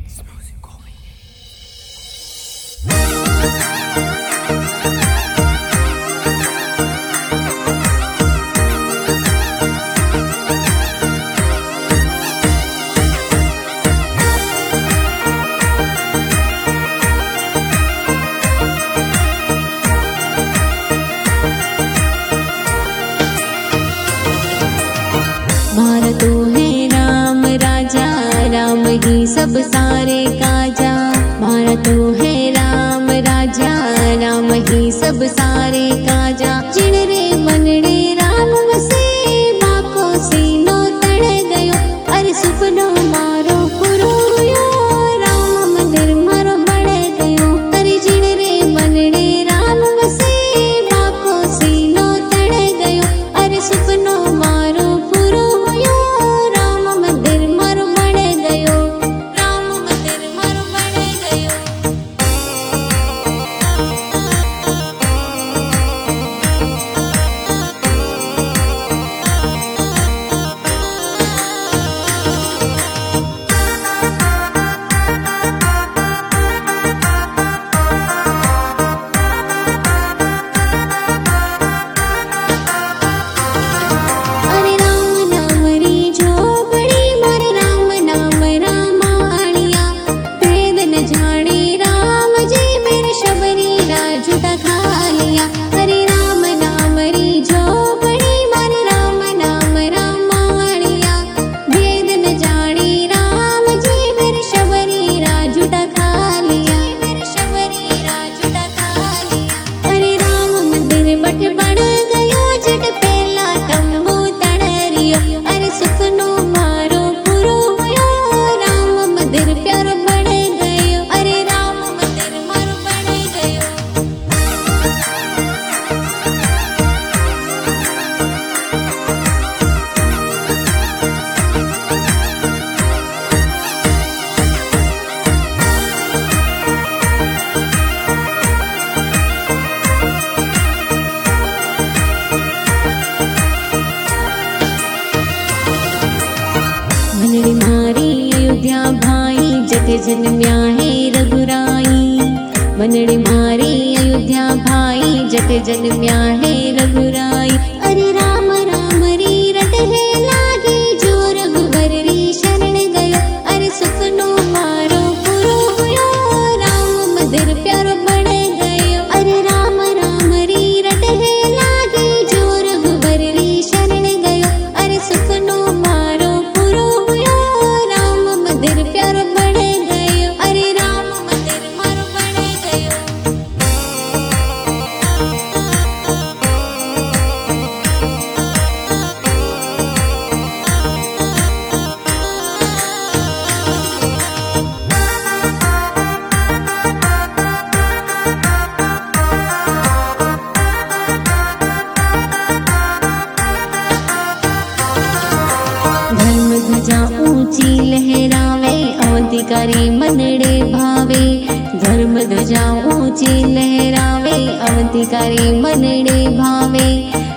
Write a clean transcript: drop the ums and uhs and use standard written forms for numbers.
तू है राम राजा, राम ही सब सारे काजा। मारा तू है राम राजा, राम ही सब सारे काजा। जिण रे मनड़े राम वसे, बाको सीनो तड़ गयो। अरे सुपनो मारो पूरो हुयो, राम मंदिर मारो बड़ गयो। अरे जिण रे मनड़े राम वसे, बाको सीनो तड़ गयो। अरे सुपनो मारो पूरो हुयो, राम मंदिर मारो बड़ गयो। राम मंदिर मारो बड़ गयो। अरे राम नाम री झोपड़ी, मारे राम नाम रामाणिया। भेद न जाने राम जी, मेरे शबरी ना झूठा खा लिया। अरे राम नाम री झोपड़ी, मारे राम नाम रामाणिया। भेद न जाने राम जी, मेरे शबरी ना झूठा खा लिया। मेरे शबरी ना झूठा खा लिया। अरे राम मंदिर बट बड़ गयो, जट पेला तंबू तड़रियो। अरे सुपनो मारो पूरो हुयो, राम मंदिर प्यारो बड़ गयो। अरे राम मंदिर मारो बड़ गयो। मनड़ी मारी अयोध्या भाई, जग जन्म्या है रघुराई। मनड़ी मारी अयोध्या भाई, जग जन्म्या है रघुराई। अरे राम राम री रट है लागी, जो रघुवर री शरण गयो। अरे सुपनो मारो पूरो हुयो, राम मंदिर प्यारो बड़ गयो। अरे राम राम री रट है लागी, जो रघुवर री शरण गयो। अरे सुपनो मारो पूरो हुयो, राम मंदिर प्यारो बड़ गयो। अरे राम मंदिर मारो बड़ गयो। धर्म ध्वजा ऊंची लहरावे, अवंतिकारी मनड़े भावे। धर्म ध्वजा ऊंची लहरावे, अवंतिकारी मनड़े भावे।